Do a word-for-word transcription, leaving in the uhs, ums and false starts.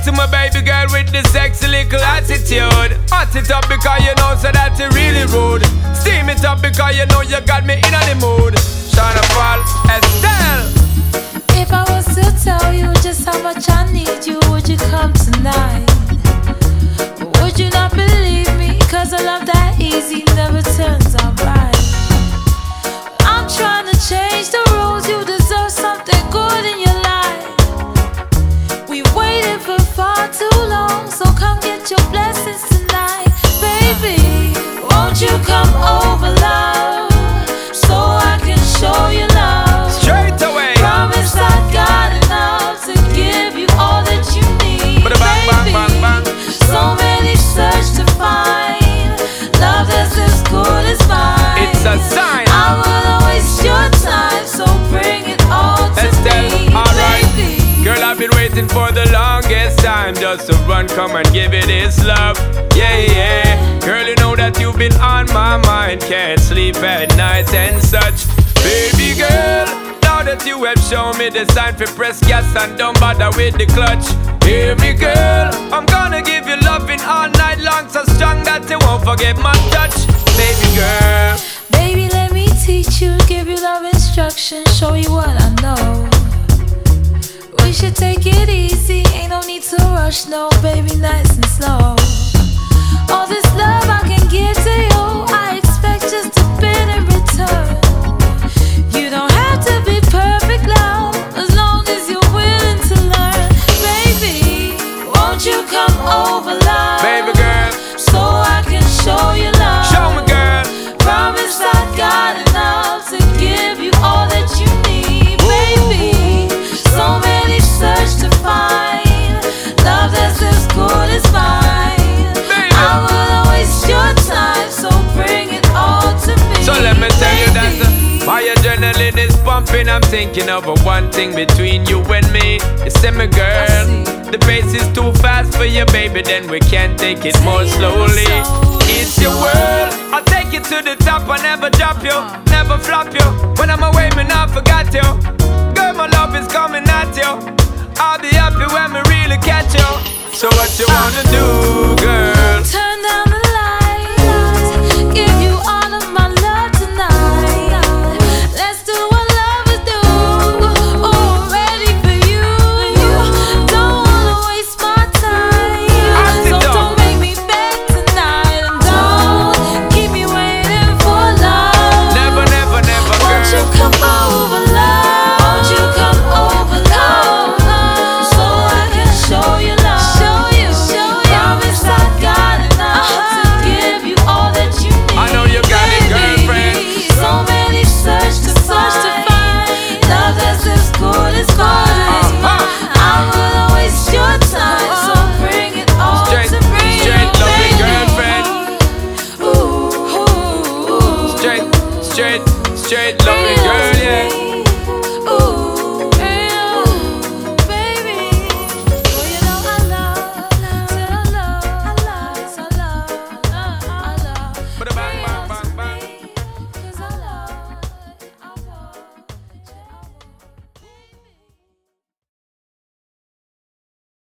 to my baby girl with the sexy little attitude. Hot it up because you know so that you really rude. Steam it up because you know you got me in the mood. Shana Fall, Estelle. If I was to tell you just how much I need you, would you come tonight? Or would you not believe me? Cause a love that easy never turns out right. I'm trying to change the rules, you deserve something good in your life. We waited for far too long, so come get your blessings tonight. Baby, won't you come over, love, so I can show you love. Straight away. Promise I got enough to give you all that you need. Bang, bang, bang, bang. So many search to find love that's as good as mine. It's a sign. I will waste your time, so bring it all to Estelle, me, alright. baby. Girl, I've been waiting for the longest time just to run, come and give it this love. Yeah, yeah. Girl, you know that you've been on my mind. Can't sleep at night and such. Baby girl, now that you have shown me the sign for press gas and don't bother with the clutch. Hear me, girl, I'm gonna give you loving all night long, so strong that you won't forget my touch. Baby girl, Baby, let me teach you, give you love instruction, show you what I know. We should take it easy, ain't no need to rush, no, baby, nice and slow. All this love I can give to you, I expect just a bit in return. You don't have to be perfect, love, as long as you're willing to learn. Baby, won't you come over, love, baby girl, so I can show you love. show me, girl. Promise I got enough to give you all that you need, baby. So many search to find love that's as good as mine. Baby. I will waste your time, so bring it all to me. So let me tell you that baby. uh, my adrenaline is pumping. I'm thinking of a one thing between you and me. You see me, girl, the pace is too fast for you, baby. Then we can't take it more slowly. It's your world, I'll take you to the top. I never drop you, never flop you. When I'm away, me not forgot you. Girl, my love is coming at you. I'll be happy when we really catch you. So what you wanna do, girl? Turn down the lights, give you all of my love tonight. Let's do what lovers do. Oh, ready for you. Don't wanna waste my time, so don't make me beg tonight, and don't keep me waiting for love. Never, never, never, Won't you girl. come over, love? Won't you come over, love, so I can show you love. Show you, show you. Promise I got enough to give you all that you need. I know you got it, baby. girlfriend. So many search to find love that's as good as mine. I will waste your time, so bring it all Straight, to me, straight loving baby. girlfriend. Ooh, ooh, ooh. Straight, straight, straight Bring loving it all girl, to yeah. me.